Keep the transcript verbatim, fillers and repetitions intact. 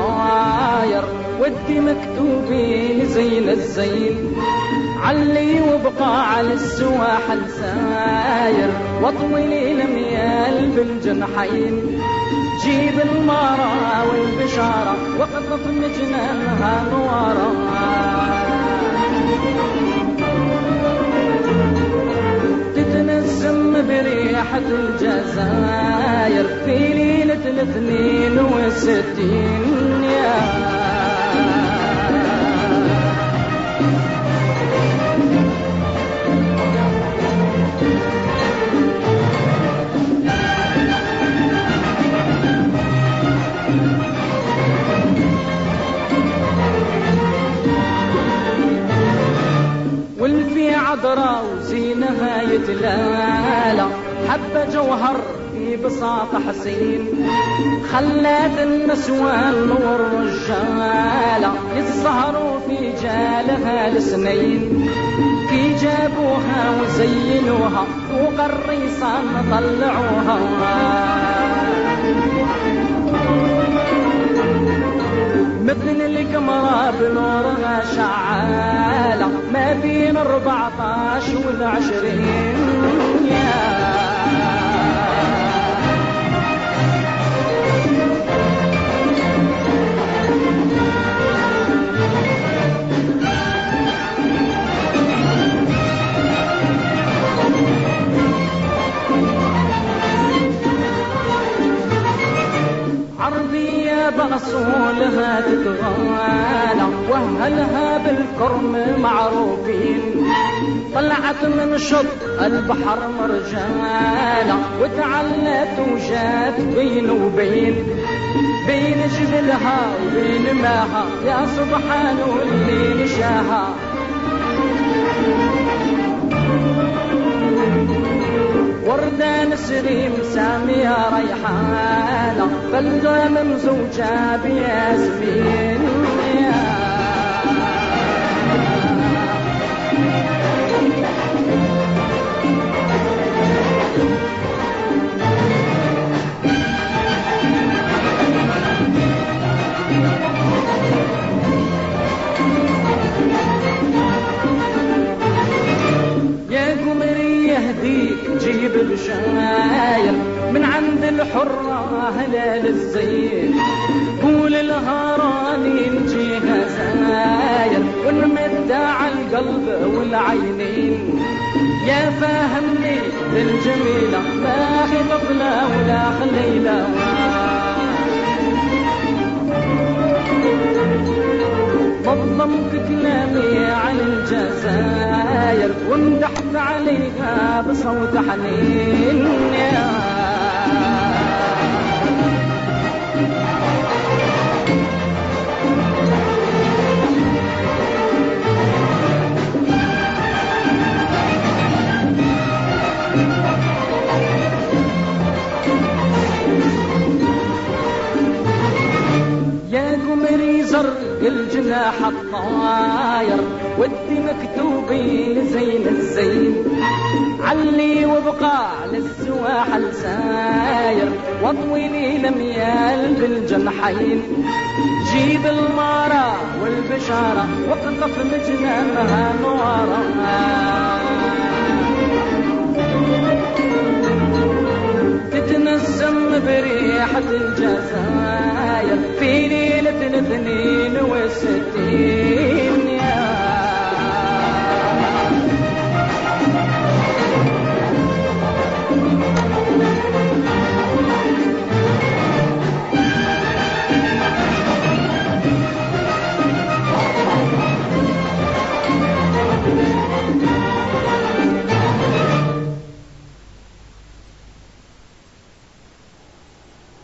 الطاير ودي مكتوبين زين الزين علي وبقى على السواحل ساير واطوي الاميال بالجنحين جيب المارة والبشارة واقطف مجنانها نوارا تتنسم بريحة الجزائر في ليلة الاثنين وستين يا والفي عذراء وزينها يتلالى حبة جوهر في بساطة حسين خلات النسوان والرجالة يسهروا في جالها السنين في جابوها وزينوها فوق الريصان طلعوها مثل القمرة بنورها شعالة ما بين أربعطاش والعشرين يا عربية بأصولها تتغالى وأهلها بالكرم معروفين طلعت من شط البحر مرجالة وتعلت وجات بين وبين بين جبلها وبين ماها يا سبحان اللي نشاها وردة نسرين سامية ريحانة بلدة ممزوجة بياسمين جيب بشاير من عند الحرة هلال الزين قول الهراني نجيها زاير ونمد على القلب والعينين يا فاهمني الجميلة ما هي طفلة ولا خليلة نظمت كلامي عن الجزائر ومدحت عليها بصوت حنين يا زرق الجناح الطاير ودي مكتوبين زين الزين علي وبقى للسواحل ساير واطوي لي الاميال بالجنحين جيب المارة والبشارة واقطف مجنانها نوارا تتنسم بريحة الجزائر في ليلة الاثنين وستين